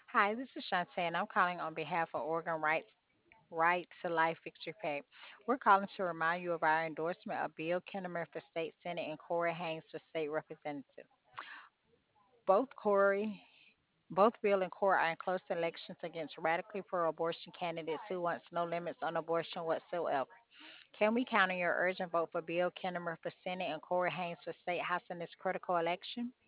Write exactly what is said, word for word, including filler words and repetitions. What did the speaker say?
Hi, this is Shantae, and I'm calling on behalf of Oregon Rights Right to Life Victory Pay. We're calling to remind you of our endorsement of Bill Kinnemer for State Senate and Corey Haynes for State Representative. Both Corey, both Bill and Corey are in close elections against radically pro-abortion candidates who wants no limits on abortion whatsoever. Can we count on your urgent vote for Bill Kinnemer for Senate and Corey Haynes for State House in this critical election?